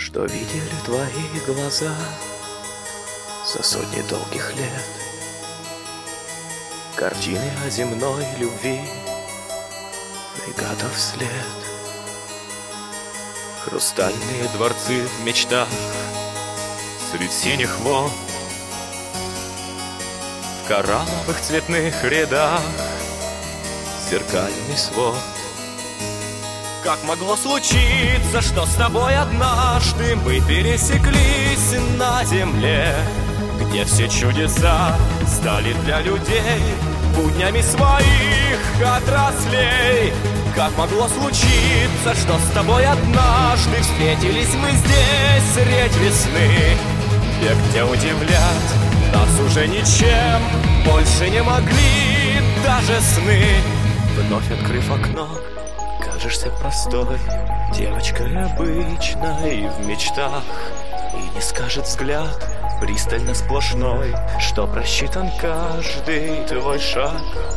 Что видели твои глаза за сотни долгих лет? Картины о земной любви, фрегатов след. Хрустальные дворцы в мечтах средь синих вод, в коралловых цветных рядах зеркальный свод. Как могло случиться, что с тобой однажды мы пересеклись на земле, где все чудеса стали для людей буднями своих отраслей? Как могло случиться, что с тобой однажды встретились мы здесь средь весны, где удивлять нас уже ничем больше не могли даже сны? Вновь открыв окно, кажешься простой девочкой обычной в мечтах, и не скажет взгляд пристально сплошной, что просчитан каждый твой шаг.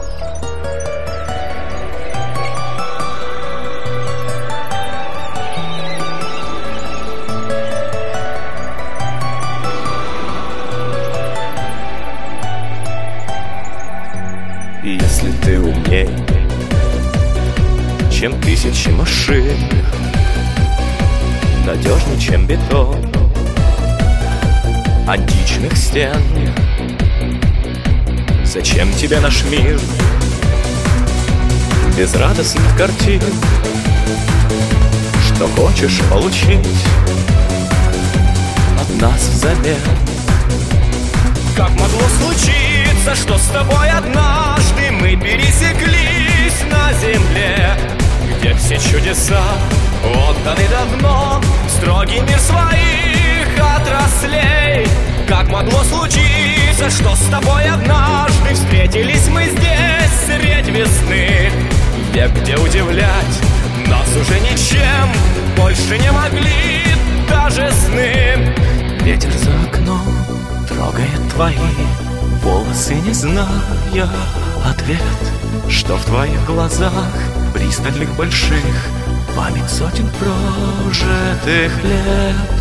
И если ты умней, чем тысячи машин, надежней, чем бетон античных стен, зачем тебе наш мир без радостных картин? Что хочешь получить от нас взамен? Как могло случиться, что с тобой однажды мы пересеклись на земле, где все чудеса отданы давно в строгий мир своих отраслей? Как могло случиться, что с тобой однажды встретились мы здесь средь весны, век, где удивлять нас уже ничем больше не могли даже сны? Ветер за окном трогает твои волосы, не зная ответ, что в твоих глазах пристальных больших память сотен прожитых лет.